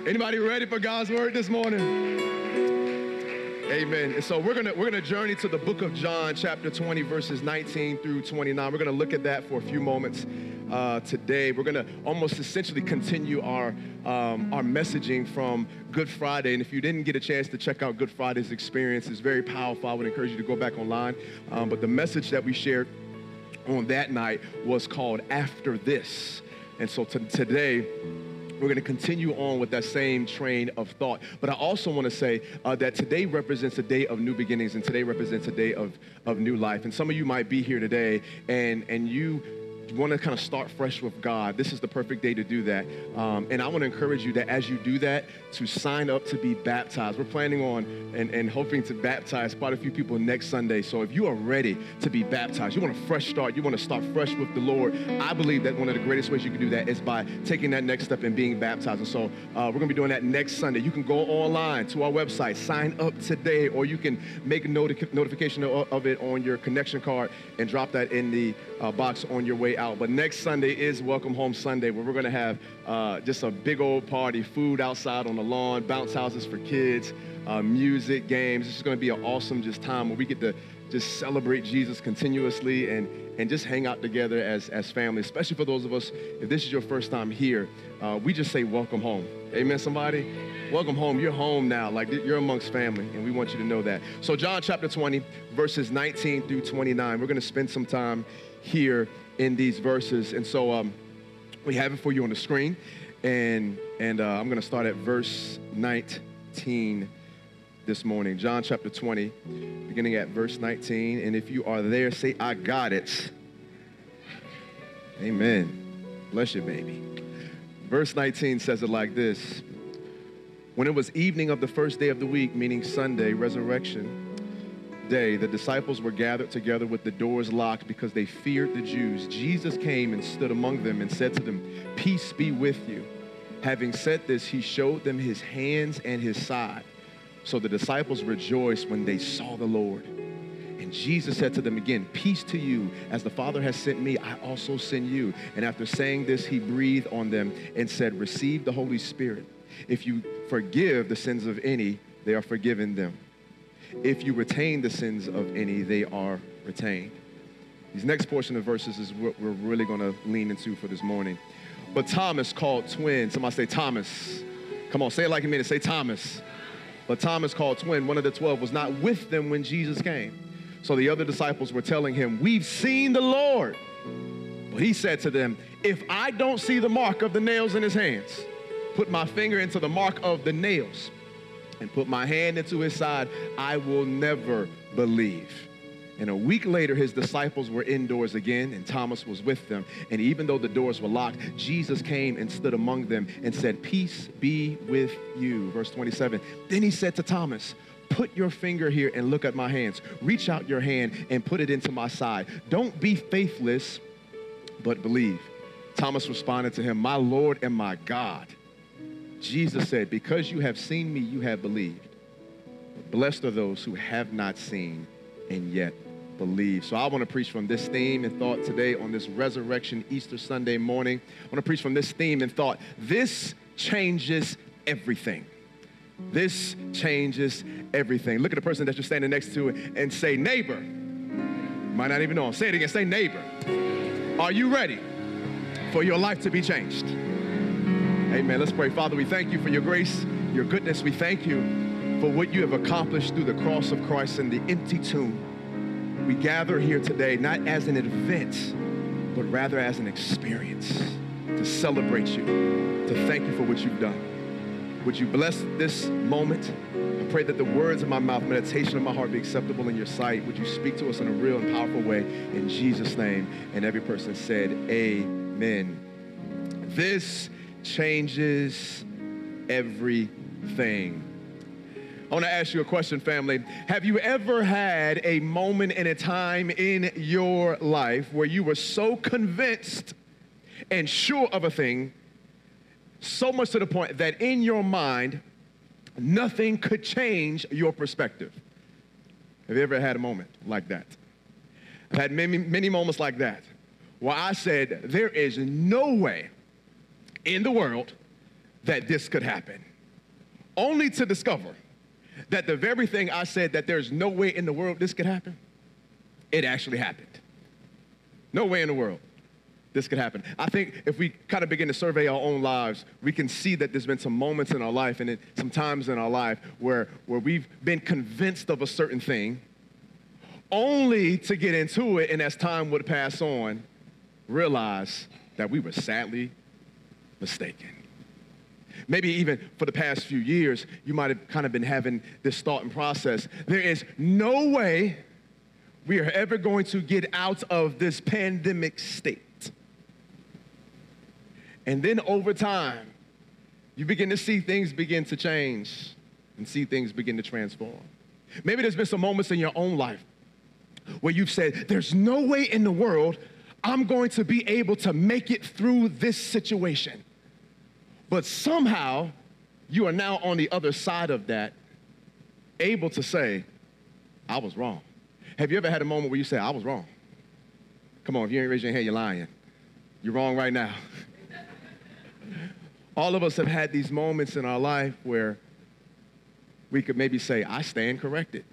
Anybody ready for God's word this morning? Amen. And so we're gonna journey to the book of John, chapter 20, verses 19 through 29. We're gonna look at that for a few moments today. We're gonna almost essentially continue our messaging from Good Friday. And if you didn't get a chance to check out Good Friday's experience, it's very powerful. I would encourage you to go back online. But the message that we shared on that night was called After This. And so today, we're going to continue on with that same train of thought. But I also want to say that today represents a day of new beginnings, and today represents a day of new life. And some of you might be here today, and you want to kind of start fresh with God. This is the perfect day to do that. And I want to encourage you that as you do that, to sign up to be baptized. We're planning on and hoping to baptize quite a few people next Sunday. So if you are ready to be baptized, you want a fresh start, you want to start fresh with the Lord, I believe that one of the greatest ways you can do that is by taking that next step and being baptized. And so we're going to be doing that next Sunday. You can go online to our website, sign up today, or you can make a notification of it on your connection card and drop that in the box on your way out. But next Sunday is Welcome Home Sunday, where we're going to have just a big old party, food outside on the lawn, bounce houses for kids, music, games. It's just going to be an awesome just time where we get to just celebrate Jesus continuously and just hang out together as family, especially for those of us, if this is your first time here, we just say welcome home. Amen, somebody? Welcome home. You're home now. Like, you're amongst family, and we want you to know that. So John chapter 20, verses 19 through 29, we're going to spend some time here in these verses. And so we have it for you on the screen, and I'm going to start at verse 19 this morning. John chapter 20, beginning at verse 19. And if you are there, say, I got it. Amen. Bless you, baby. Verse 19 says it like this. When it was evening of the first day of the week, meaning Sunday, resurrection day, the disciples were gathered together with the doors locked because they feared the Jews. Jesus came and stood among them and said to them, peace be with you. Having said this, he showed them his hands and his side. So the disciples rejoiced when they saw the Lord. And Jesus said to them again, peace to you. As the Father has sent me, I also send you. And after saying this, he breathed on them and said, receive the Holy Spirit. If you forgive the sins of any, they are forgiven them. If you retain the sins of any, they are retained. These next portion of verses is what we're really going to lean into for this morning. But Thomas, called twin, somebody say Thomas. Come on, say it like you mean it. Say Thomas. But Thomas, called twin, one of the 12, was not with them when Jesus came. So the other disciples were telling him, we've seen the Lord. But he said to them, if I don't see the mark of the nails in his hands, put my finger into the mark of the nails, and put my hand into his side, I will never believe. And a week later, his disciples were indoors again, and Thomas was with them. And even though the doors were locked, Jesus came and stood among them and said, peace be with you. Verse 27, then he said to Thomas, put your finger here and look at my hands. Reach out your hand and put it into my side. Don't be faithless, but believe. Thomas responded to him, my Lord and my God. Jesus said, because you have seen me, you have believed. Blessed are those who have not seen and yet believe. So I want to preach from this theme and thought today on this Resurrection Easter Sunday morning. I want to preach from this theme and thought. This changes everything. This changes everything. Look at the person that you're standing next to and say, neighbor. Might not even know him. Say it again. Say, neighbor. Are you ready for your life to be changed? Amen. Let's pray. Father, we thank you for your grace, your goodness. We thank you for what you have accomplished through the cross of Christ and the empty tomb. We gather here today not as an event, but rather as an experience to celebrate you, to thank you for what you've done. Would you bless this moment? I pray that the words of my mouth, meditation of my heart be acceptable in your sight. Would you speak to us in a real and powerful way in Jesus' name? And every person said, amen. This changes everything. I want to ask you a question, family. Have you ever had a moment in a time in your life where you were so convinced and sure of a thing, so much to the point that in your mind, nothing could change your perspective? Have you ever had a moment like that? I've had many moments like that where I said, there is no way in the world that this could happen. only to discover that the very thing I said that there's no way in the world this could happen, it actually happened. No way in the world this could happen. I think if we kind of begin to survey our own lives, we can see that there's been some moments in our life and some times in our life where we've been convinced of a certain thing only to get into it, and as time would pass on, realize that we were sadly mistaken. Maybe even for the past few years, you might have kind of been having this thought and process. There is no way we are ever going to get out of this pandemic state. And then over time, you begin to see things begin to change and see things begin to transform. Maybe there's been some moments in your own life where you've said, there's no way in the world I'm going to be able to make it through this situation. But somehow, you are now on the other side of that, able to say, I was wrong. Have you ever had a moment where you say, I was wrong? Come on, if you ain't raising your hand, you're lying. You're wrong right now. All of us have had these moments in our life where we could maybe say, I stand corrected.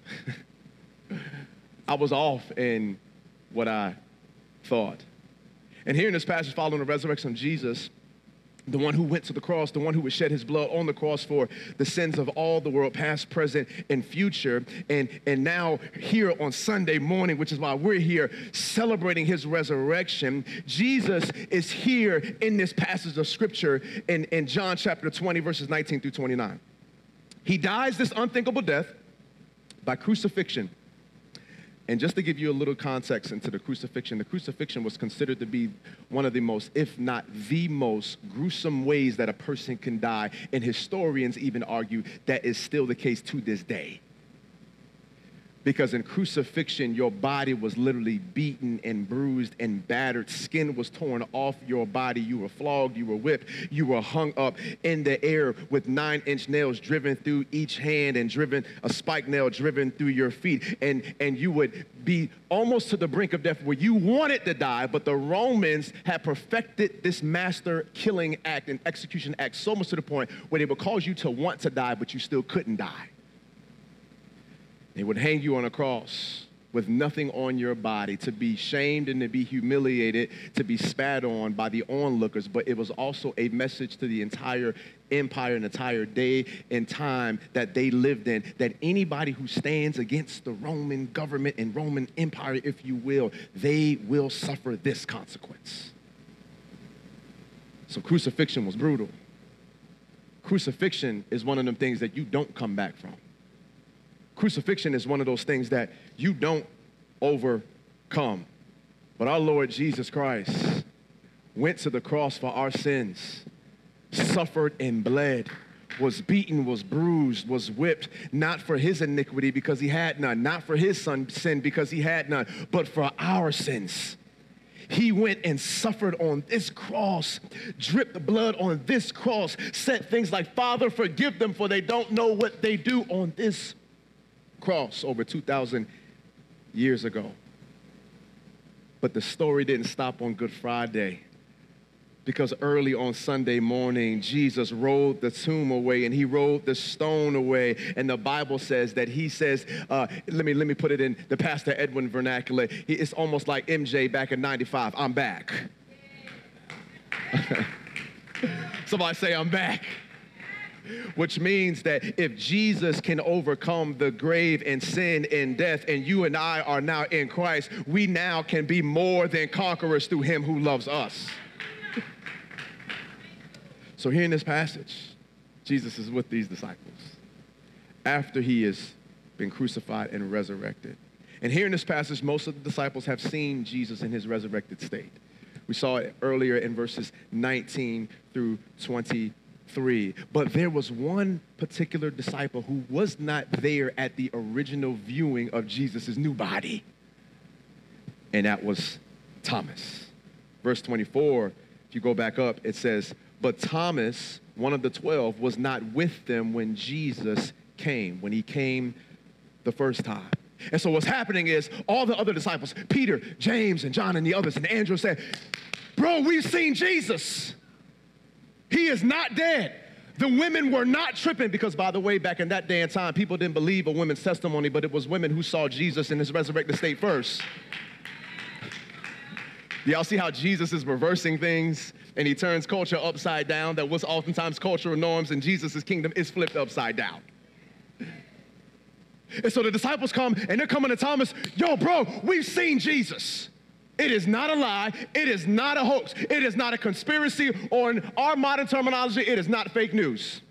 I was off in what I thought. And here in this passage following the resurrection of Jesus, the one who went to the cross, the one who would shed his blood on the cross for the sins of all the world, past, present, and future. And now here on Sunday morning, which is why we're here celebrating his resurrection, Jesus is here in this passage of scripture in John chapter 20, verses 19 through 29. He dies this unthinkable death by crucifixion. And just to give you a little context into the crucifixion was considered to be one of the most, if not the most, gruesome ways that a person can die. And historians even argue that is still the case to this day. Because in crucifixion, your body was literally beaten and bruised and battered. Skin was torn off your body. You were flogged, you were whipped, you were hung up in the air with 9-inch nails driven through each hand and a spike nail driven through your feet. And you would be almost to the brink of death where you wanted to die, but the Romans had perfected this master killing act and execution act so much to the point where they would cause you to want to die, but you still couldn't die. They would hang you on a cross with nothing on your body, to be shamed and to be humiliated, to be spat on by the onlookers. But it was also a message to the entire empire and entire day and time that they lived in, that anybody who stands against the Roman government and Roman Empire, if you will, they will suffer this consequence. So crucifixion was brutal. Crucifixion is one of them things that you don't come back from. Crucifixion is one of those things that you don't overcome. But our Lord Jesus Christ went to the cross for our sins, suffered and bled, was beaten, was bruised, was whipped, not for his iniquity because he had none, not for his sin because he had none, but for our sins. He went and suffered on this cross, dripped blood on this cross, said things like, Father, forgive them, for they don't know what they do on this cross over 2,000 years ago. But the story didn't stop on Good Friday, because early on Sunday morning, Jesus rolled the tomb away and he rolled the stone away. And the Bible says that he says, let me put it in the Pastor Edwin vernacular. It's almost like MJ back in 95, I'm back. Somebody say, I'm back. Which means that if Jesus can overcome the grave and sin and death, and you and I are now in Christ, we now can be more than conquerors through him who loves us. So here in this passage, Jesus is with these disciples after he has been crucified and resurrected. And here in this passage, most of the disciples have seen Jesus in his resurrected state. We saw it earlier in verses 19 through 23. But there was one particular disciple who was not there at the original viewing of Jesus' new body, and that was Thomas. Verse 24, if you go back up, it says, but Thomas, one of the 12, was not with them when Jesus came, when he came the first time. And so what's happening is all the other disciples, Peter, James, and John, and the others, and Andrew said, bro, we've seen Jesus. He is not dead. The women were not tripping because, by the way, back in that day and time, people didn't believe a woman's testimony, but it was women who saw Jesus in his resurrected state first. Do y'all see how Jesus is reversing things and he turns culture upside down? That was oftentimes cultural norms in Jesus' kingdom is flipped upside down. And so the disciples come and they're coming to Thomas, yo, bro, we've seen Jesus. It is not a lie. It is not a hoax. It is not a conspiracy, or in our modern terminology, it is not fake news.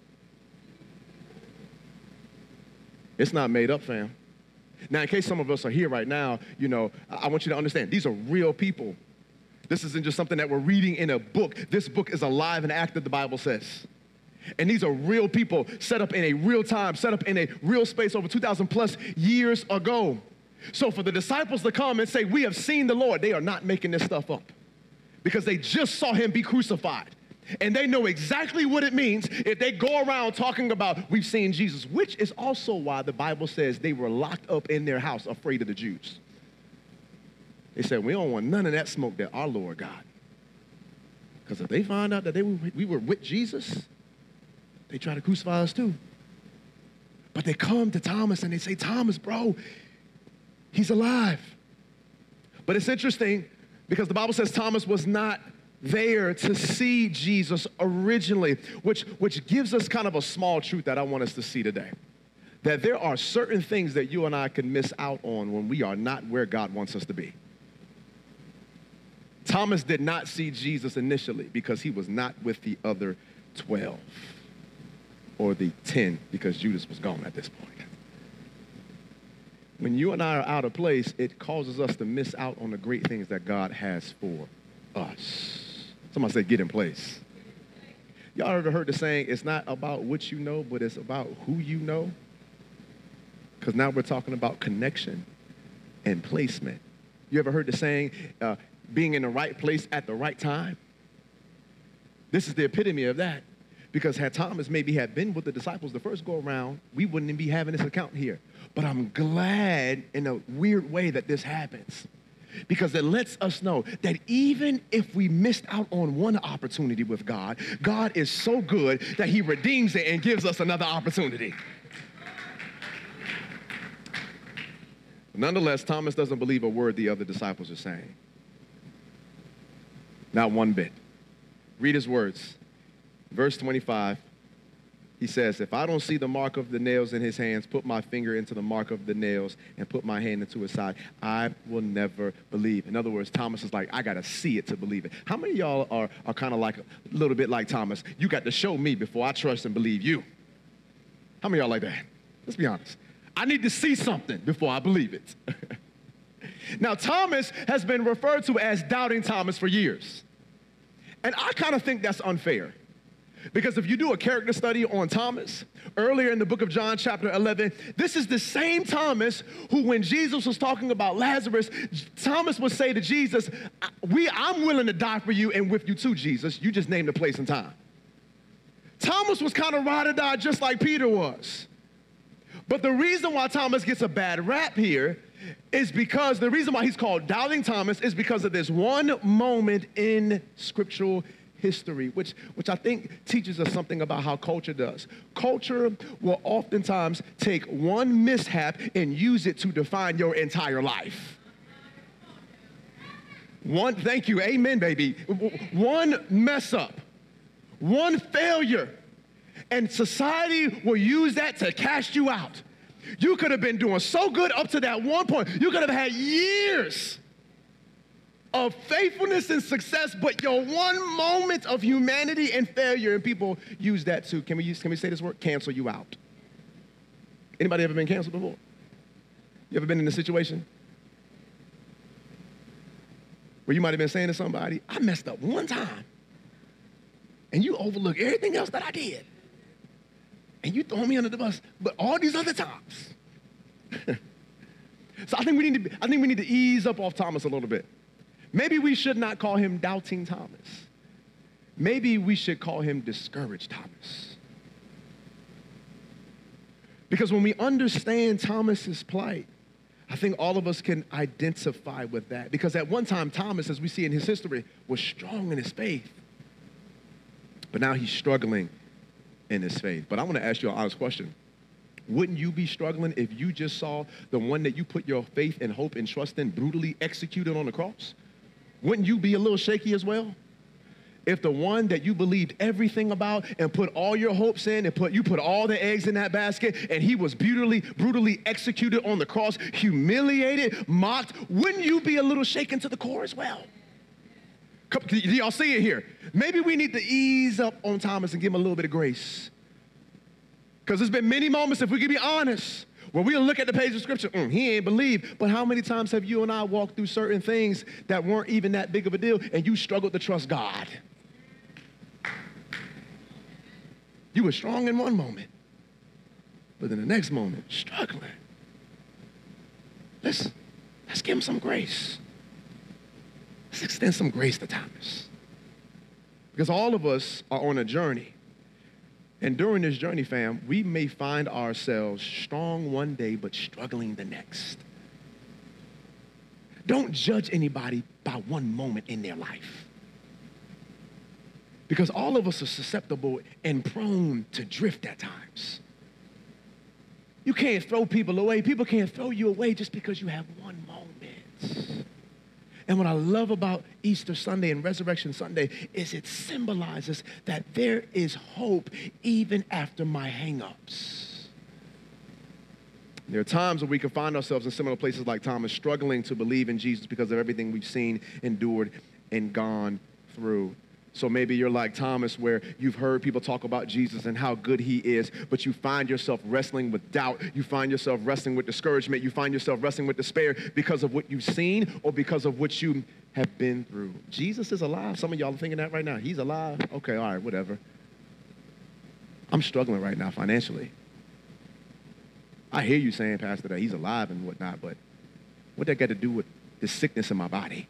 It's not made up, fam. Now, in case some of us are here right now, you know, I want you to understand, these are real people. This isn't just something that we're reading in a book. This book is alive and active, the Bible says. And these are real people set up in a real time, set up in a real space over 2,000 plus years ago. So for the disciples to come and say, we have seen the Lord, they are not making this stuff up because they just saw him be crucified. And they know exactly what it means if they go around talking about, we've seen Jesus, which is also why the Bible says they were locked up in their house afraid of the Jews. They said, we don't want none of that smoke that our Lord got. Because if they find out that we were with Jesus, they try to crucify us too. But they come to Thomas and they say, Thomas, bro, he's alive. But it's interesting because the Bible says Thomas was not there to see Jesus originally, which gives us kind of a small truth that I want us to see today. That there are certain things that you and I can miss out on when we are not where God wants us to be. Thomas did not see Jesus initially because he was not with the other 12 or the 10 because Judas was gone at this point. When you and I are out of place, it causes us to miss out on the great things that God has for us. Somebody say, get in place. Y'all ever heard the saying, it's not about what you know, but it's about who you know? Because now we're talking about connection and placement. You ever heard the saying, being in the right place at the right time? This is the epitome of that. Because had Thomas maybe had been with the disciples the first go around, we wouldn't even be having this account here. But I'm glad in a weird way that this happens. Because it lets us know that even if we missed out on one opportunity with God, God is so good that he redeems it and gives us another opportunity. Nonetheless, Thomas doesn't believe a word the other disciples are saying. Not one bit. Read his words. Verse 25, he says, if I don't see the mark of the nails in his hands, put my finger into the mark of the nails and put my hand into his side, I will never believe. In other words, Thomas is like, I got to see it to believe it. How many of y'all are kind of like a little bit like Thomas? You got to show me before I trust and believe you. How many of y'all like that? Let's be honest. I need to see something before I believe it. Now, Thomas has been referred to as Doubting Thomas for years. And I kind of think that's unfair. Because if you do a character study on Thomas, earlier in the book of John, chapter 11, this is the same Thomas who, when Jesus was talking about Lazarus, Thomas would say to Jesus, I'm willing to die for you and with you too, Jesus. You just name the place and time. Thomas was kind of ride or die just like Peter was. But the reason why Thomas gets a bad rap here is because the reason why he's called Doubting Thomas is because of this one moment in scriptural history, which I think teaches us something about how culture does. Culture will oftentimes take one mishap and use it to define your entire life. Thank you, amen, baby. One mess up, one failure, and society will use that to cast you out. You could have been doing so good up to that one point. You could have had years of faithfulness and success, but your one moment of humanity and failure, and people use that to, can we say this word? Cancel you out. Anybody ever been canceled before? You ever been in a situation where you might have been saying to somebody, I messed up one time, and you overlook everything else that I did, and you throw me under the bus, but all these other times. So I think we need to ease up off Thomas a little bit. Maybe we should not call him Doubting Thomas. Maybe we should call him Discouraged Thomas. Because when we understand Thomas's plight, I think all of us can identify with that. Because at one time, Thomas, as we see in his history, was strong in his faith. But now he's struggling in his faith. But I want to ask you an honest question. Wouldn't you be struggling if you just saw the one that you put your faith and hope and trust in brutally executed on the cross? Wouldn't you be a little shaky as well? If the one that you believed everything about and put all your hopes in and you put all the eggs in that basket and he was brutally executed on the cross, humiliated, mocked, wouldn't you be a little shaken to the core as well? Do y'all see it here? Maybe we need to ease up on Thomas and give him a little bit of grace. Because there's been many moments, if we can be honest, where we'll look at the page of Scripture, he ain't believe. But how many times have you and I walked through certain things that weren't even that big of a deal and you struggled to trust God? You were strong in one moment, but in the next moment, struggling. Let's give him some grace. Let's extend some grace to Thomas. Because all of us are on a journey. And during this journey, fam, we may find ourselves strong one day, but struggling the next. Don't judge anybody by one moment in their life. Because all of us are susceptible and prone to drift at times. You can't throw people away. People can't throw you away just because you have one moment. And what I love about Easter Sunday and Resurrection Sunday is it symbolizes that there is hope even after my hang-ups. There are times when we can find ourselves in similar places like Thomas, struggling to believe in Jesus because of everything we've seen, endured, and gone through. So maybe you're like Thomas, where you've heard people talk about Jesus and how good he is, but you find yourself wrestling with doubt. You find yourself wrestling with discouragement. You find yourself wrestling with despair because of what you've seen or because of what you have been through. Jesus is alive. Some of y'all are thinking that right now. He's alive. Okay, all right, whatever. I'm struggling right now financially. I hear you saying, Pastor, that he's alive and whatnot, but what that got to do with the sickness in my body?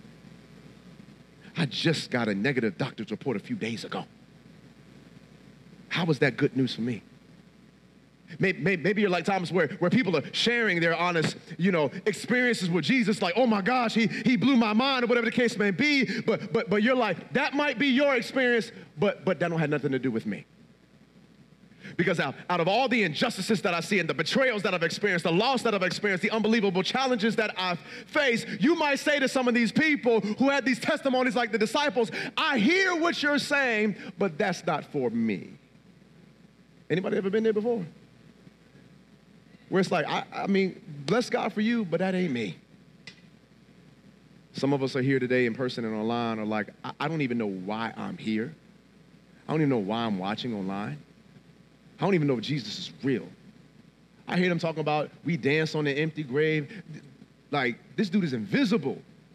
I just got a negative doctor's report a few days ago. How was that good news for me? Maybe you're like Thomas, where people are sharing their honest, experiences with Jesus, like, oh my gosh, he blew my mind, or whatever the case may be. But you're like, that might be your experience, but that don't have nothing to do with me. Because out of all the injustices that I see and the betrayals that I've experienced, the loss that I've experienced, the unbelievable challenges that I've faced, you might say to some of these people who had these testimonies like the disciples, I hear what you're saying, but that's not for me. Anybody ever been there before? Where it's like, I mean, bless God for you, but that ain't me. Some of us are here today in person and online are like, I don't even know why I'm here. I don't even know why I'm watching online. I don't even know if Jesus is real. I hear them talking about we dance on the empty grave. Like, this dude is invisible.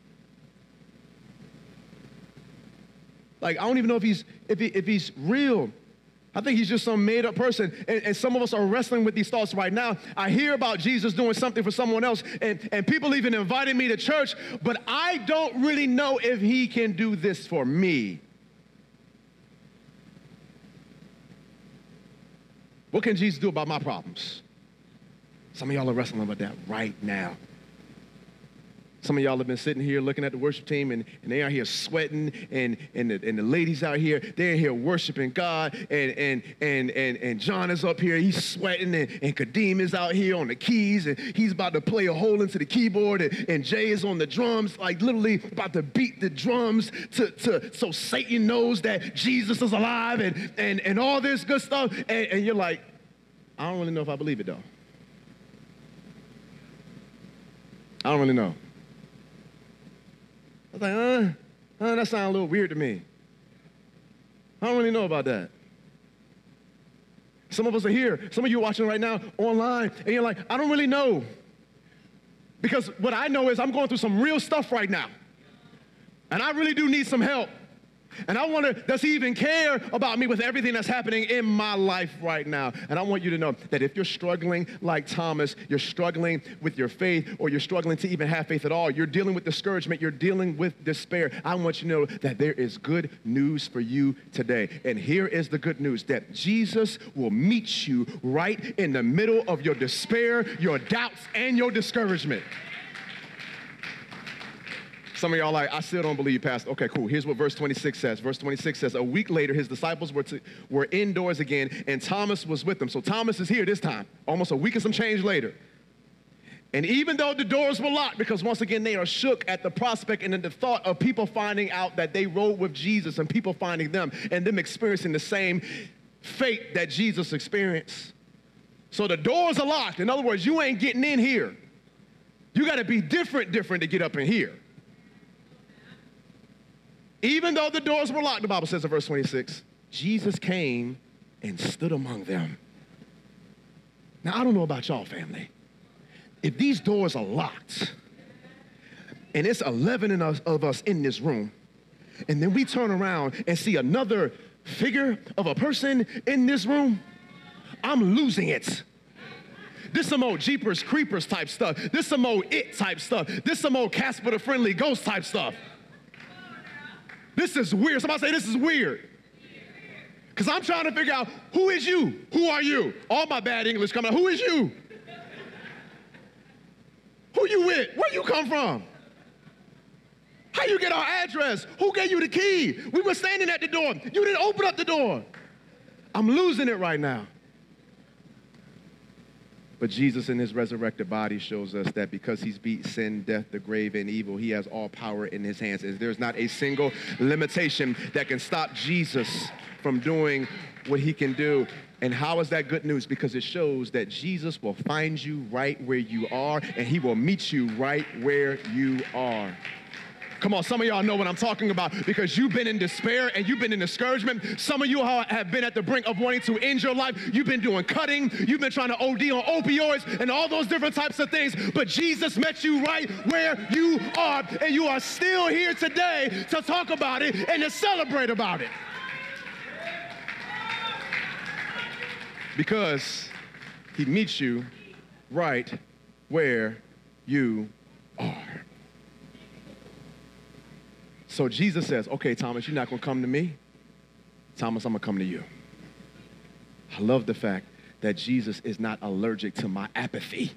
Like, I don't even know if he's real. I think he's just some made-up person. And some of us are wrestling with these thoughts right now. I hear about Jesus doing something for someone else, and people even invited me to church, but I don't really know if he can do this for me. What can Jesus do about my problems? Some of y'all are wrestling with that right now. Some of y'all have been sitting here looking at the worship team, and they are here sweating, and the ladies out here, they're here worshiping God, and John is up here, he's sweating, and Kadeem is out here on the keys, and he's about to play a hole into the keyboard, and Jay is on the drums, like literally about to beat the drums so Satan knows that Jesus is alive, and all this good stuff, and you're like, I don't really know if I believe it though. I don't really know. I was like, that sounds a little weird to me. I don't really know about that. Some of us are here. Some of you are watching right now online, and you're like, I don't really know. Because what I know is I'm going through some real stuff right now. And I really do need some help. And I wonder, does he even care about me with everything that's happening in my life right now? And I want you to know that if you're struggling like Thomas, you're struggling with your faith, or you're struggling to even have faith at all, you're dealing with discouragement, you're dealing with despair, I want you to know that there is good news for you today. And here is the good news, that Jesus will meet you right in the middle of your despair, your doubts, and your discouragement. Some of y'all like, I still don't believe, Pastor. Okay, cool. Here's what verse 26 says. Verse 26 says, a week later, his disciples were indoors again, and Thomas was with them. So Thomas is here this time, almost a week and some change later. And even though the doors were locked, because once again, they are shook at the prospect and at the thought of people finding out that they rode with Jesus and people finding them and them experiencing the same fate that Jesus experienced. So the doors are locked. In other words, you ain't getting in here. You got to be different to get up in here. Even though the doors were locked, the Bible says in verse 26, Jesus came and stood among them. Now, I don't know about y'all, family. If these doors are locked, and it's 11 of us in this room, and then we turn around and see another figure of a person in this room, I'm losing it. This some old Jeepers Creepers type stuff. This some old It type stuff. This some old Casper the Friendly Ghost type stuff. This is weird. Somebody say this is weird. Because I'm trying to figure out, who is you? Who are you? All my bad English coming out. Who is you? Who you with? Where you come from? How you get our address? Who gave you the key? We were standing at the door. You didn't open up the door. I'm losing it right now. But Jesus in his resurrected body shows us that because he's beat sin, death, the grave, and evil, he has all power in his hands. And there's not a single limitation that can stop Jesus from doing what he can do. And how is that good news? Because it shows that Jesus will find you right where you are, and he will meet you right where you are. Come on, some of y'all know what I'm talking about because you've been in despair and you've been in discouragement. Some of you have been at the brink of wanting to end your life. You've been doing cutting. You've been trying to OD on opioids and all those different types of things. But Jesus met you right where you are, and you are still here today to talk about it and to celebrate about it. Because he meets you right where you are. So Jesus says, okay, Thomas, you're not going to come to me. Thomas, I'm going to come to you. I love the fact that Jesus is not allergic to my apathy.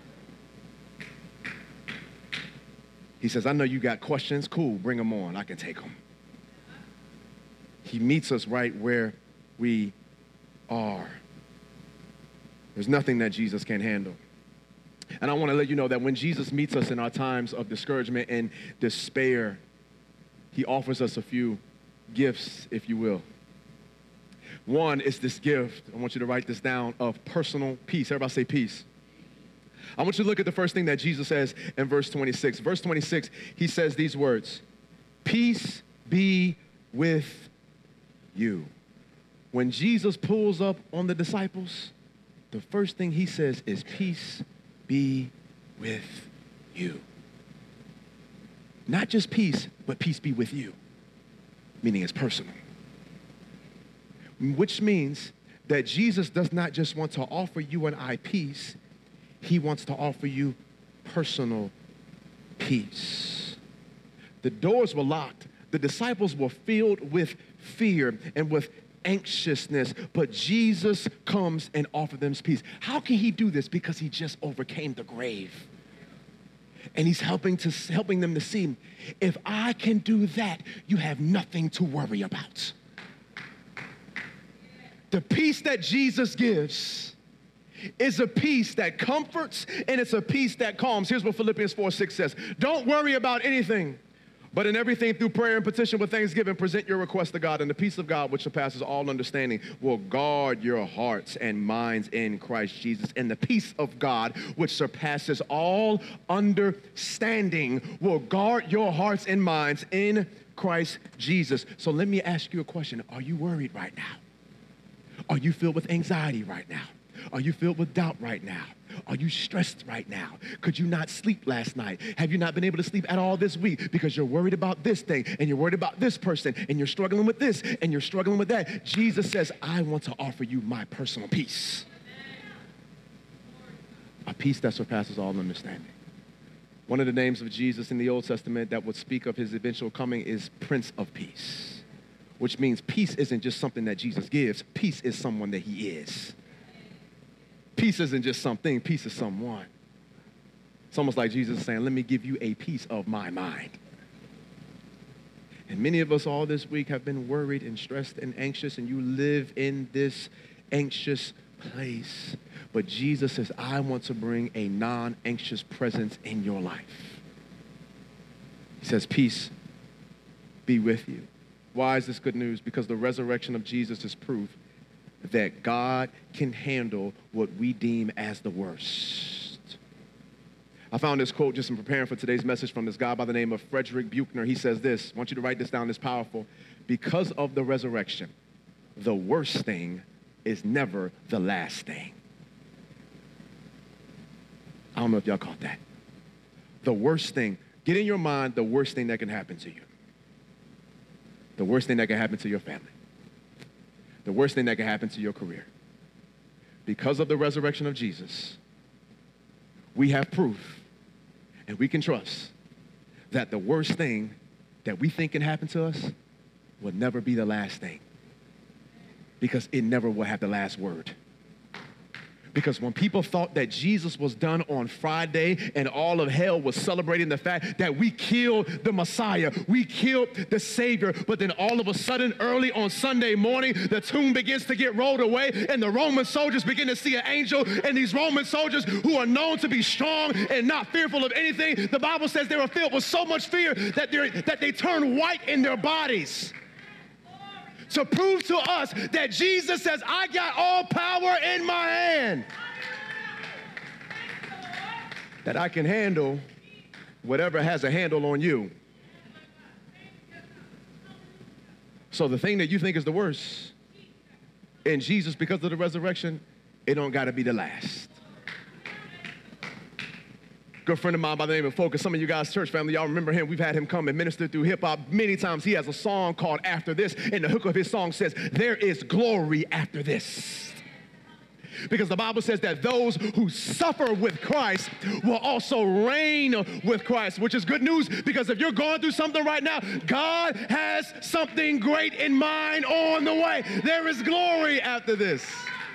He says, I know you got questions. Cool, bring them on. I can take them. He meets us right where we are. There's nothing that Jesus can't handle. And I want to let you know that when Jesus meets us in our times of discouragement and despair, he offers us a few gifts, if you will. One is this gift, I want you to write this down, of personal peace. Everybody say peace. I want you to look at the first thing that Jesus says in verse 26. Verse 26, he says these words, peace be with you. When Jesus pulls up on the disciples, the first thing he says is peace be with you. Not just peace, but peace be with you, meaning it's personal. Which means that Jesus does not just want to offer you and I peace, he wants to offer you personal peace. The doors were locked. The disciples were filled with fear and with anxiousness, but Jesus comes and offers them peace. How can he do this? Because he just overcame the grave. And he's helping them to see, if I can do that, you have nothing to worry about. The peace that Jesus gives is a peace that comforts and it's a peace that calms. Here's what Philippians 4:6 says. Don't worry about anything, but in everything through prayer and petition with thanksgiving, present your request to God, and the peace of God, which surpasses all understanding, will guard your hearts and minds in Christ Jesus. And the peace of God, which surpasses all understanding, will guard your hearts and minds in Christ Jesus. So let me ask you a question. Are you worried right now? Are you filled with anxiety right now? Are you filled with doubt right now? Are you stressed right now? Could you not sleep last night? Have you not been able to sleep at all this week because you're worried about this thing and you're worried about this person and you're struggling with this and you're struggling with that? Jesus says, I want to offer you my personal peace. A peace that surpasses all understanding. One of the names of Jesus in the Old Testament that would speak of his eventual coming is Prince of Peace, which means peace isn't just something that Jesus gives. Peace is someone that he is. Peace isn't just something, peace is someone. It's almost like Jesus saying, let me give you a piece of my mind. And many of us all this week have been worried and stressed and anxious, and you live in this anxious place. But Jesus says, I want to bring a non-anxious presence in your life. He says, peace be with you. Why is this good news? Because the resurrection of Jesus is proof that God can handle what we deem as the worst. I found this quote just in preparing for today's message from this guy by the name of Frederick Buechner. He says this, I want you to write this down, it's powerful. Because of the resurrection, the worst thing is never the last thing. I don't know if y'all caught that. The worst thing, get in your mind the worst thing that can happen to you. The worst thing that can happen to your family. The worst thing that can happen to your career. Because of the resurrection of Jesus, we have proof and we can trust that the worst thing that we think can happen to us will never be the last thing, because it never will have the last word. Because when people thought that Jesus was done on Friday and all of hell was celebrating the fact that we killed the Messiah, we killed the Savior, but then all of a sudden early on Sunday morning, the tomb begins to get rolled away and the Roman soldiers begin to see an angel, and these Roman soldiers who are known to be strong and not fearful of anything, the Bible says they were filled with so much fear that they turned white in their bodies. To prove to us that Jesus says, I got all power in my hand. That I can handle whatever has a handle on you. So the thing that you think is the worst, in Jesus, because of the resurrection, it don't got to be the last. Good friend of mine by the name of Focus. Some of you guys, church family, y'all remember him. We've had him come and minister through hip-hop many times. He has a song called After This, and the hook of his song says, there is glory after this. Because the Bible says that those who suffer with Christ will also reign with Christ, which is good news, because if you're going through something right now, God has something great in mind on the way. There is glory after this.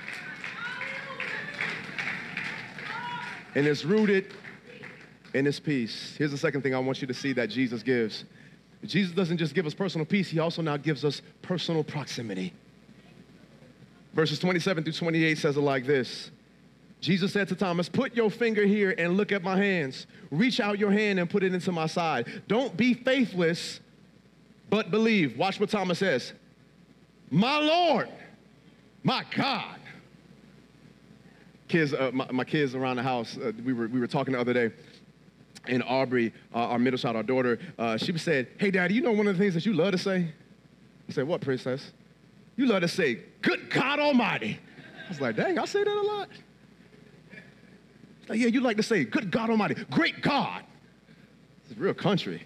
And it's rooted in his peace. Here's the second thing I want you to see that Jesus gives. Jesus doesn't just give us personal peace, he also now gives us personal proximity. Verses 27 through 28 says it like this. Jesus said to Thomas, put your finger here and look at my hands. Reach out your hand and put it into my side. Don't be faithless, but believe. Watch what Thomas says. My Lord, my God. Kids, my kids around the house, we were talking the other day. And Aubrey, our middle child, our daughter, she said, hey, Daddy, you know one of the things that you love to say? I said, what, princess? You love to say, good God Almighty. I was like, dang, I say that a lot. She's like, yeah, you like to say, good God Almighty, great God. It's real country.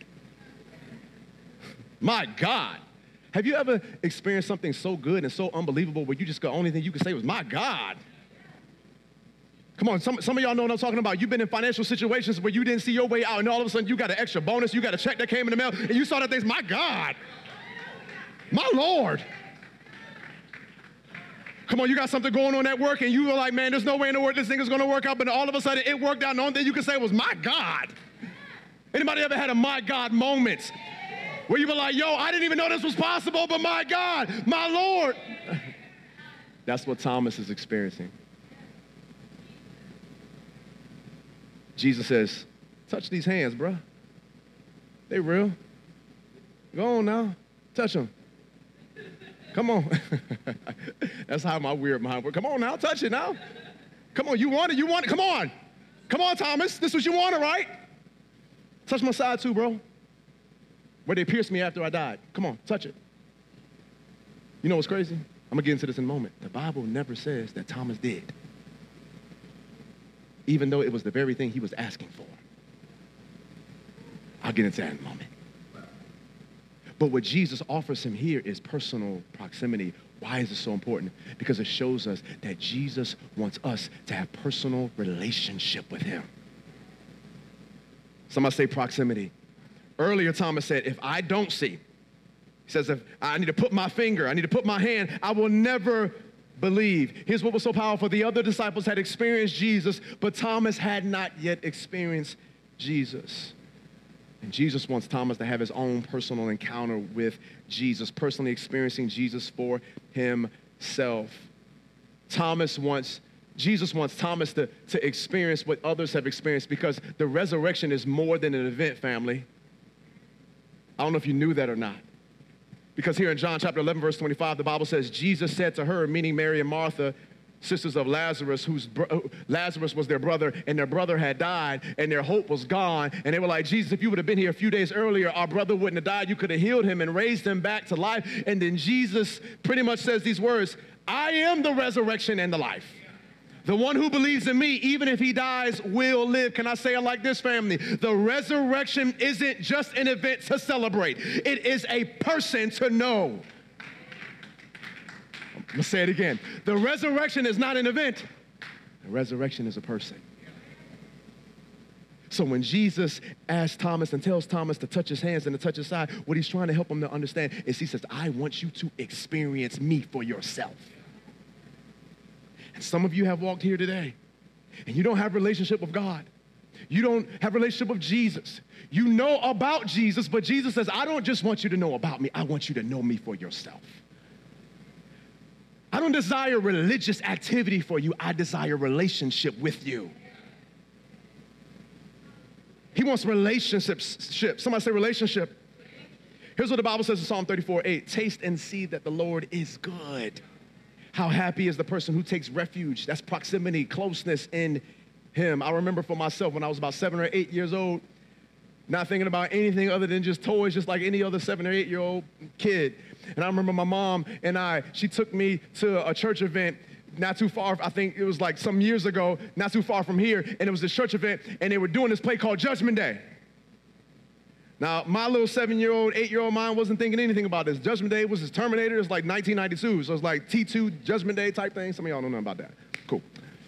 My God. Have you ever experienced something so good and so unbelievable where you just the only thing you could say was, my God? Come on, some of y'all know what I'm talking about. You've been in financial situations where you didn't see your way out, and all of a sudden you got an extra bonus, you got a check that came in the mail, and you saw that thing, my God, my Lord. Come on, you got something going on at work, and you were like, man, there's no way in the world this thing is going to work out, but all of a sudden it worked out, and the only thing you could say was, my God. Anybody ever had a my God moment where you were like, yo, I didn't even know this was possible, but my God, my Lord. That's what Thomas is experiencing. Jesus says, touch these hands, bruh. They real. Go on now. Touch them. Come on. That's how my weird mind works. Come on now. Touch it now. Come on. You want it. You want it. Come on. Come on, Thomas. This is what you wanted, right? Touch my side too, bro. Where they pierced me after I died. Come on. Touch it. You know what's crazy? I'm going to get into this in a moment. The Bible never says that Thomas did, even though it was the very thing he was asking for. I'll get into that in a moment. But what Jesus offers him here is personal proximity. Why is it so important? Because it shows us that Jesus wants us to have personal relationship with him. Somebody say proximity. Earlier, Thomas said, if I don't see, he says, if I need to put my finger, I need to put my hand, I will never believe. Here's what was so powerful. The other disciples had experienced Jesus, but Thomas had not yet experienced Jesus. And Jesus wants Thomas to have his own personal encounter with Jesus, personally experiencing Jesus for himself. Jesus wants Thomas to experience what others have experienced, because the resurrection is more than an event, family. I don't know if you knew that or not. Because here in John chapter 11, verse 25, the Bible says, Jesus said to her, meaning Mary and Martha, sisters of Lazarus, Lazarus was their brother, and their brother had died, and their hope was gone. And they were like, Jesus, if you would have been here a few days earlier, our brother wouldn't have died. You could have healed him and raised him back to life. And then Jesus pretty much says these words, I am the resurrection and the life. The one who believes in me, even if he dies, will live. Can I say it like this, family? The resurrection isn't just an event to celebrate. It is a person to know. I'm going to say it again. The resurrection is not an event. The resurrection is a person. So when Jesus asks Thomas and tells Thomas to touch his hands and to touch his side, what he's trying to help him to understand is he says, I want you to experience me for yourself. And some of you have walked here today and you don't have a relationship with God. You don't have a relationship with Jesus. You know about Jesus, but Jesus says, I don't just want you to know about me. I want you to know me for yourself. I don't desire religious activity for you. I desire relationship with you. He wants relationship. Somebody say relationship. Here's what the Bible says in Psalm 34:8. Taste and see that the Lord is good. How happy is the person who takes refuge. That's proximity, closeness in him. I remember for myself when I was about 7 or 8 years old, not thinking about anything other than just toys, just like any other 7 or 8-year-old kid. And I remember my mom and she took me to a church event not too far, I think it was like some years ago, not too far from here, and it was this church event, and they were doing this play called Judgment Day. Now, my little 7-year-old, 8-year-old mind wasn't thinking anything about this. Judgment Day was his Terminator. It was like 1992, so it's like T2 Judgment Day type thing. Some of y'all don't know about that. Cool.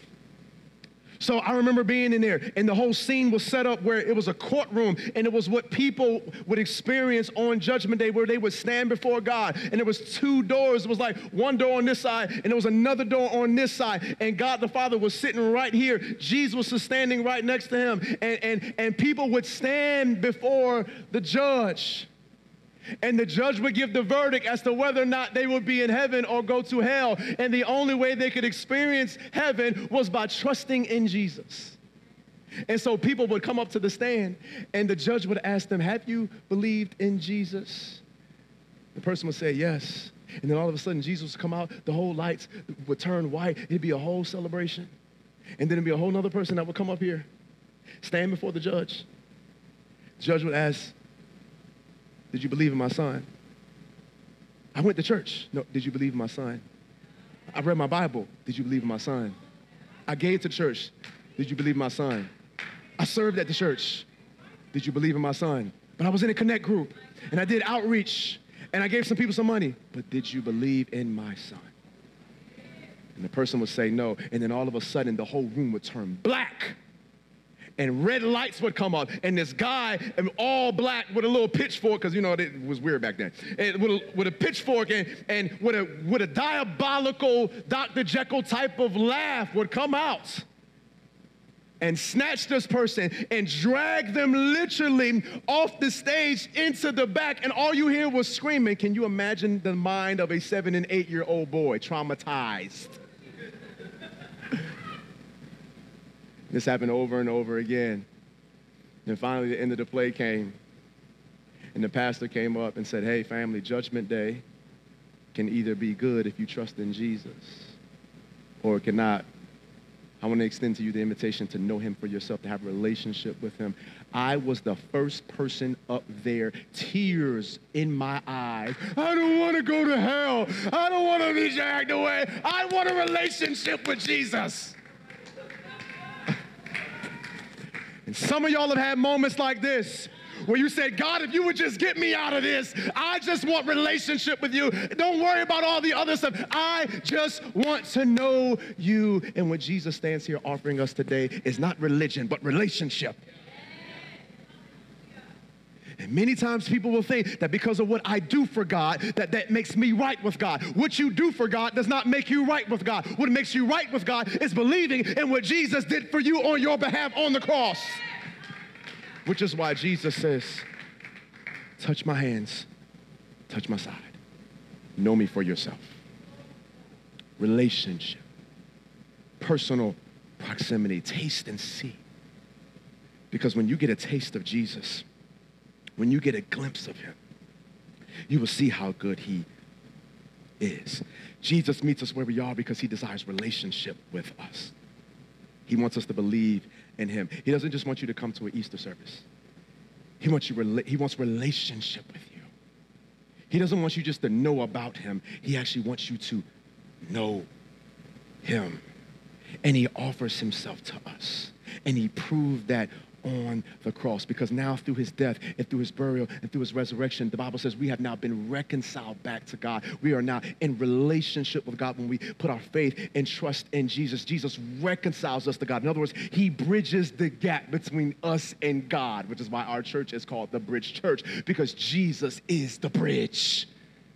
So I remember being in there, and the whole scene was set up where it was a courtroom, and it was what people would experience on Judgment Day, where they would stand before God, and there was 2 doors. It was like one door on this side, and there was another door on this side, and God the Father was sitting right here. Jesus was standing right next to him, and people would stand before the judge. And the judge would give the verdict as to whether or not they would be in heaven or go to hell. And the only way they could experience heaven was by trusting in Jesus. And so people would come up to the stand, and the judge would ask them, have you believed in Jesus? The person would say, yes. And then all of a sudden, Jesus would come out, the whole lights would turn white. It'd be a whole celebration. And then it'd be a whole nother person that would come up here, stand before the judge. The judge would ask, did you believe in my son? I went to church. No, did you believe in my son? I read my Bible. Did you believe in my son? I gave to church. Did you believe in my son? I served at the church. Did you believe in my son? But I was in a connect group, and I did outreach, and I gave some people some money. But did you believe in my son? And the person would say no, and then all of a sudden, the whole room would turn black. And red lights would come up, and this guy in all black with a little pitchfork, because you know it was weird back then, and with a pitchfork and with a diabolical Dr. Jekyll type of laugh would come out and snatch this person and drag them literally off the stage into the back, and all you hear was screaming. Can you imagine the mind of a 7 and 8-year-old boy traumatized? This happened over and over again. And finally, the end of the play came, and the pastor came up and said, hey, family, Judgment Day can either be good if you trust in Jesus, or it cannot. I want to extend to you the invitation to know him for yourself, to have a relationship with him. I was the first person up there, tears in my eyes. I don't want to go to hell. I don't want to be dragged away. I want a relationship with Jesus. And some of y'all have had moments like this where you said, God, if you would just get me out of this, I just want relationship with you. Don't worry about all the other stuff. I just want to know you. And what Jesus stands here offering us today is not religion, but relationship. And many times people will think that because of what I do for God, that makes me right with God. What you do for God does not make you right with God. What makes you right with God is believing in what Jesus did for you on your behalf on the cross. Which is why Jesus says, touch my hands, touch my side. Know me for yourself. Relationship, personal proximity, taste and see. Because when you get a taste of Jesus, when you get a glimpse of him, you will see how good he is. Jesus meets us where we are because he desires relationship with us. He wants us to believe in him. He doesn't just want you to come to an Easter service. He wants relationship with you. He doesn't want you just to know about him. He actually wants you to know him. And he offers himself to us. And he proved that on the cross, because now through his death and through his burial and through his resurrection, the Bible says we have now been reconciled back to God. We are now in relationship with God when we put our faith and trust in Jesus. Jesus reconciles us to God. In other words, he bridges the gap between us and God, which is why our church is called the Bridge Church, because Jesus is the bridge.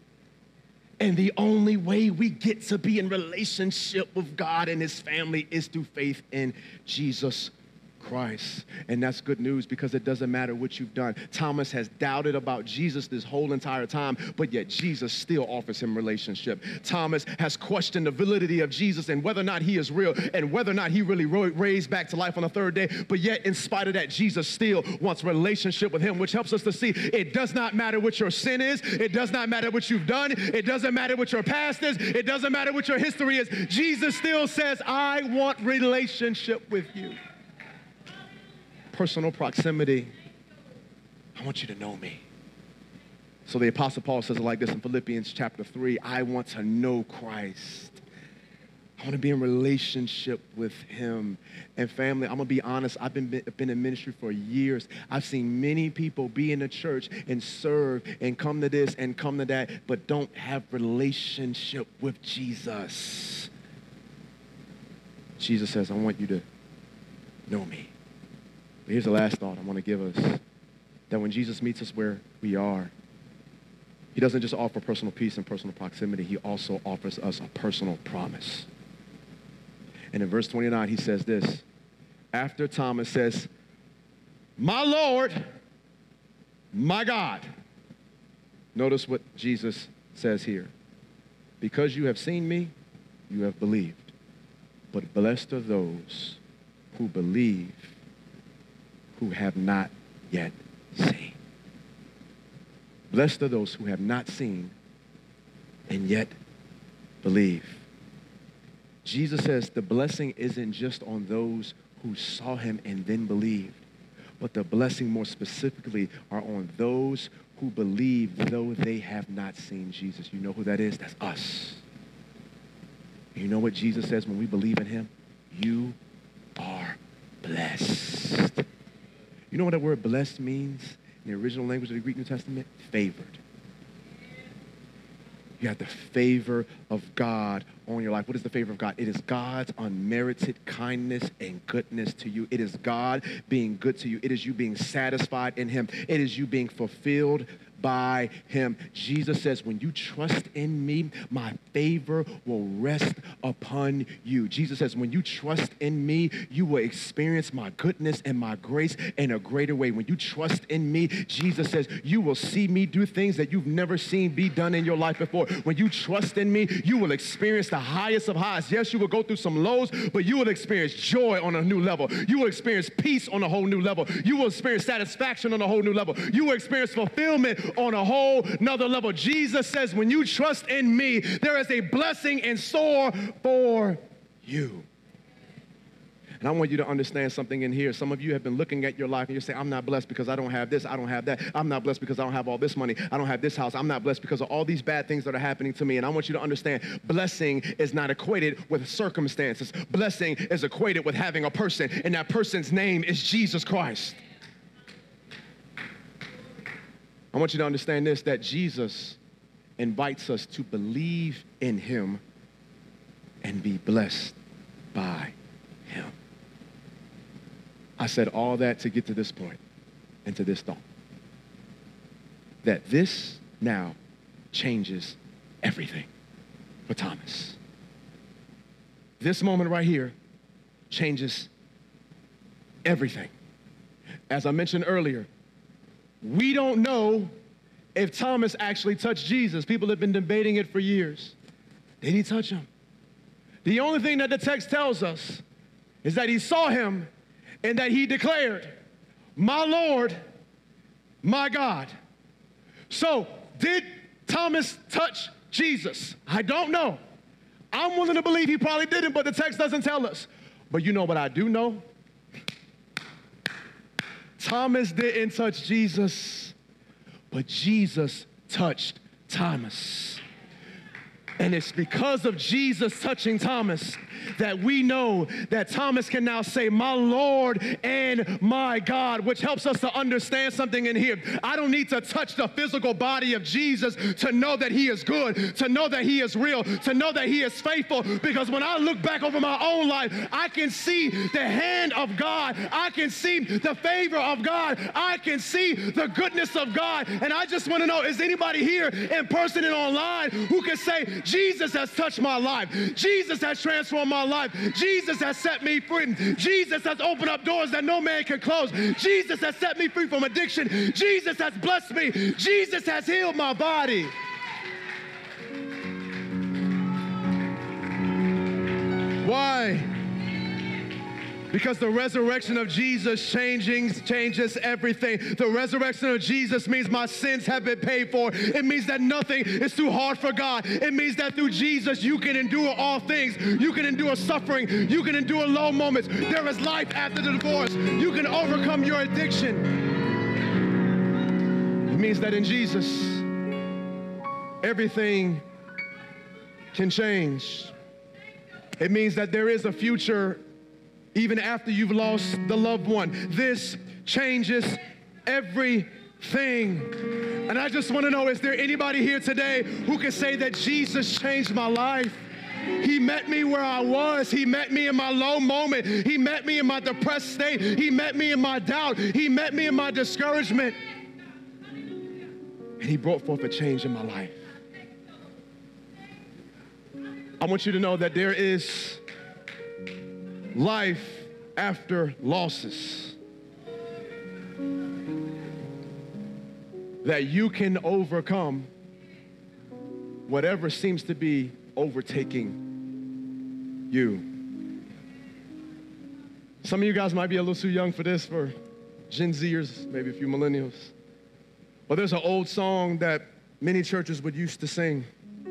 And the only way we get to be in relationship with God and his family is through faith in Jesus Christ. And that's good news, because it doesn't matter what you've done. Thomas has doubted about Jesus this whole entire time, but yet Jesus still offers him relationship. Thomas has questioned the validity of Jesus and whether or not he is real and whether or not he really raised back to life on the third day, but yet in spite of that, Jesus still wants relationship with him, which helps us to see it does not matter what your sin is. It does not matter what you've done. It doesn't matter what your past is. It doesn't matter what your history is. Jesus still says, I want relationship with you. Personal proximity. I want you to know me. So the Apostle Paul says it like this in Philippians chapter 3. I want to know Christ. I want to be in relationship with him. And family, I'm going to be honest, I've been in ministry for years. I've seen many people be in the church and serve and come to this and come to that, but don't have relationship with Jesus. Jesus says, I want you to know me. But here's the last thought I want to give us, that when Jesus meets us where we are, he doesn't just offer personal peace and personal proximity, he also offers us a personal promise. And in verse 29, he says this, after Thomas says, my Lord, my God. Notice what Jesus says here. Because you have seen me, you have believed. But blessed are those who believe, who have not yet seen. Blessed are those who have not seen and yet believe. Jesus says the blessing isn't just on those who saw him and then believed, but the blessing more specifically are on those who believe though they have not seen Jesus. You know who that is? That's us. You know what Jesus says when we believe in him? You are blessed. You know what that word blessed means in the original language of the Greek New Testament? Favored. You have the favor of God on your life. What is the favor of God? It is God's unmerited kindness and goodness to you. It is God being good to you. It is you being satisfied in him. It is you being fulfilled by him. Jesus says, when you trust in me, my favor will rest upon you. Jesus says, when you trust in me, you will experience my goodness and my grace in a greater way. When you trust in me, Jesus says, you will see me do things that you've never seen be done in your life before. When you trust in me, you will experience the highest of highs. Yes, you will go through some lows, but you will experience joy on a new level. You will experience peace on a whole new level. You will experience satisfaction on a whole new level. You will experience fulfillment on a whole nother level. Jesus says, when you trust in me, there is a blessing in store for you. And I want you to understand something in here. Some of you have been looking at your life and you're saying, I'm not blessed because I don't have this, I don't have that. I'm not blessed because I don't have all this money. I don't have this house. I'm not blessed because of all these bad things that are happening to me. And I want you to understand, blessing is not equated with circumstances. Blessing is equated with having a person, and that person's name is Jesus Christ. I want you to understand this, that Jesus invites us to believe in him and be blessed by him. I said all that to get to this point and to this thought, that this now changes everything for Thomas. This moment right here changes everything. As I mentioned earlier, we don't know if Thomas actually touched Jesus. People have been debating it for years. Did he touch him? The only thing that the text tells us is that he saw him and that he declared, "My Lord, my God." So, did Thomas touch Jesus? I don't know. I'm willing to believe he probably didn't, but the text doesn't tell us. But you know what I do know? Thomas didn't touch Jesus, but Jesus touched Thomas. And it's because of Jesus touching Thomas that we know that Thomas can now say, "My Lord and my God," which helps us to understand something in here. I don't need to touch the physical body of Jesus to know that he is good, to know that he is real, to know that he is faithful, because when I look back over my own life, I can see the hand of God. I can see the favor of God. I can see the goodness of God. And I just want to know, is anybody here in person and online who can say, "Jesus has touched my life. Jesus has transformed my life. Jesus has set me free. Jesus has opened up doors that no man can close. Jesus has set me free from addiction. Jesus has blessed me. Jesus has healed my body." Why? Because the resurrection of Jesus changes everything. The resurrection of Jesus means my sins have been paid for. It means that nothing is too hard for God. It means that through Jesus, you can endure all things. You can endure suffering. You can endure low moments. There is life after the divorce. You can overcome your addiction. It means that in Jesus, everything can change. It means that there is a future even after you've lost the loved one. This changes everything. And I just want to know, is there anybody here today who can say that Jesus changed my life? He met me where I was. He met me in my low moment. He met me in my depressed state. He met me in my doubt. He met me in my discouragement. And he brought forth a change in my life. I want you to know that there is life after losses. That you can overcome whatever seems to be overtaking you. Some of you guys might be a little too young for this, for Gen Zers, maybe a few millennials. But there's an old song that many churches would used to sing.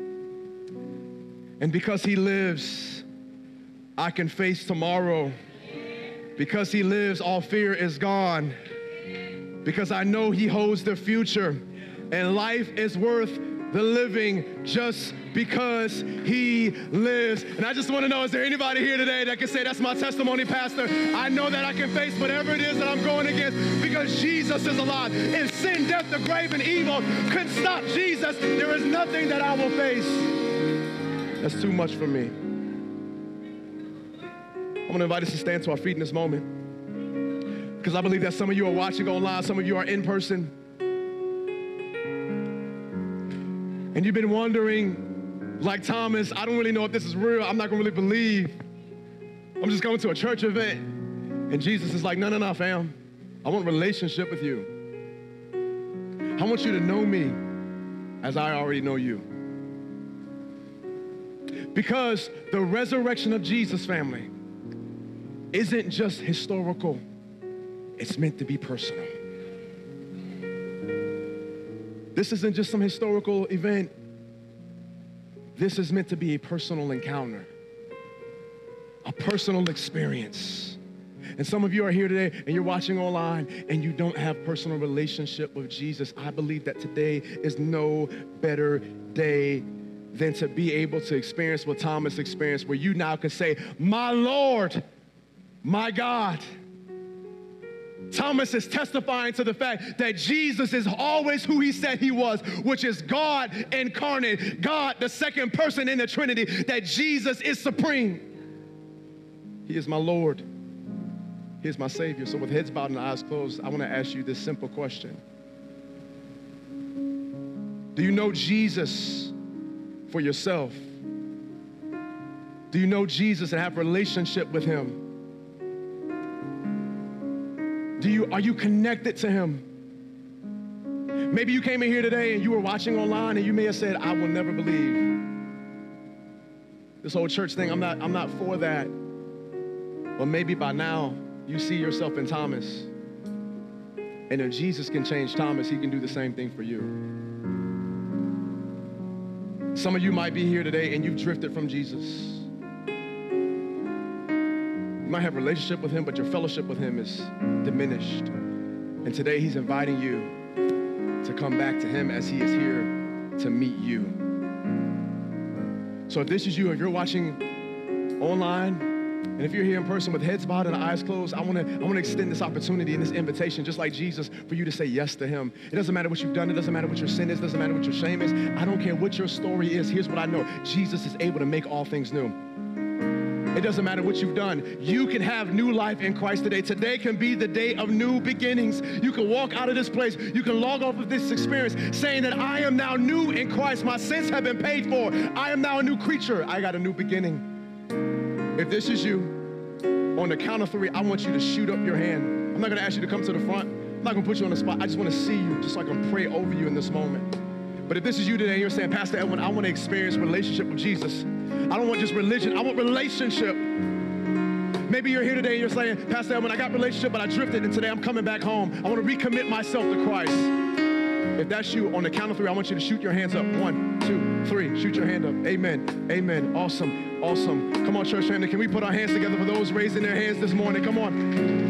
And because he lives, I can face tomorrow. Because he lives, all fear is gone. Because I know he holds the future. And life is worth the living just because he lives. And I just want to know, is there anybody here today that can say, "That's my testimony, Pastor. I know that I can face whatever it is that I'm going against because Jesus is alive. If sin, death, the grave, and evil couldn't stop Jesus, there is nothing that I will face that's too much for me." I'm going to invite us to stand to our feet in this moment, because I believe that some of you are watching online, some of you are in person, and you've been wondering, like Thomas, "I don't really know if this is real. I'm not going to really believe. I'm just going to a church event." And Jesus is like, no, fam. I want a relationship with you. I want you to know me as I already know you. Because the resurrection of Jesus, family, isn't just historical. It's meant to be personal. This isn't just some historical event. This is meant to be a personal encounter, a personal experience. And some of you are here today and you're watching online and you don't have personal relationship with Jesus. I believe that today is no better day than to be able to experience what Thomas experienced, where you now can say, "My Lord, my God." Thomas is testifying to the fact that Jesus is always who he said he was, which is God incarnate, God, the second person in the Trinity, that Jesus is supreme. He is my Lord. He is my Savior. So with heads bowed and eyes closed, I want to ask you this simple question. Do you know Jesus for yourself? Do you know Jesus and have a relationship with him? Are you connected to him? Maybe you came in here today and you were watching online and you may have said, I will never believe. This whole church thing, I'm not for that. But maybe by now you see yourself in Thomas. And if Jesus can change Thomas, he can do the same thing for you. Some of you might be here today and you've drifted from Jesus. You might have a relationship with him, but your fellowship with him is diminished. And today he's inviting you to come back to him as he is here to meet you. So if this is you, if you're watching online, and if you're here in person with heads bowed and eyes closed, I want to extend this opportunity and this invitation, just like Jesus, for you to say yes to him. It doesn't matter what you've done. It doesn't matter what your sin is. It doesn't matter what your shame is. I don't care what your story is. Here's what I know. Jesus is able to make all things new. It doesn't matter what you've done. You can have new life in Christ today. Today can be the day of new beginnings. You can walk out of this place. You can log off of this experience saying that I am now new in Christ. My sins have been paid for. I am now a new creature. I got a new beginning. If this is you, on the count of 3, I want you to shoot up your hand. I'm not going to ask you to come to the front. I'm not going to put you on the spot. I just want to see you just so I can pray over you in this moment. But if this is you today and you're saying, Pastor Edwin, I want to experience a relationship with Jesus. I don't want just religion. I want relationship. Maybe you're here today and you're saying, Pastor Edwin, I got relationship, but I drifted, and today I'm coming back home. I want to recommit myself to Christ. If that's you, on the count of 3, I want you to shoot your hands up. 1, 2, 3. Shoot your hand up. Amen. Amen. Awesome. Awesome. Come on, church family. Can we put our hands together for those raising their hands this morning? Come on.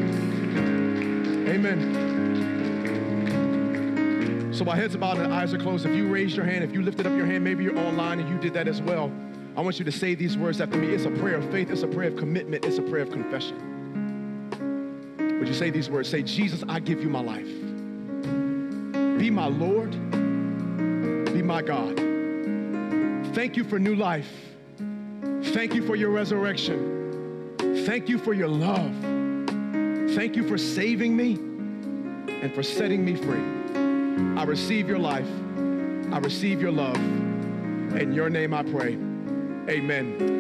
Amen. So while heads are bowed and eyes are closed, if you raised your hand, if you lifted up your hand, maybe you're online and you did that as well, I want you to say these words after me. It's a prayer of faith. It's a prayer of commitment. It's a prayer of confession. Would you say these words? Say, Jesus, I give you my life. Be my Lord. Be my God. Thank you for new life. Thank you for your resurrection. Thank you for your love. Thank you for saving me and for setting me free. I receive your life. I receive your love. In your name I pray. Amen.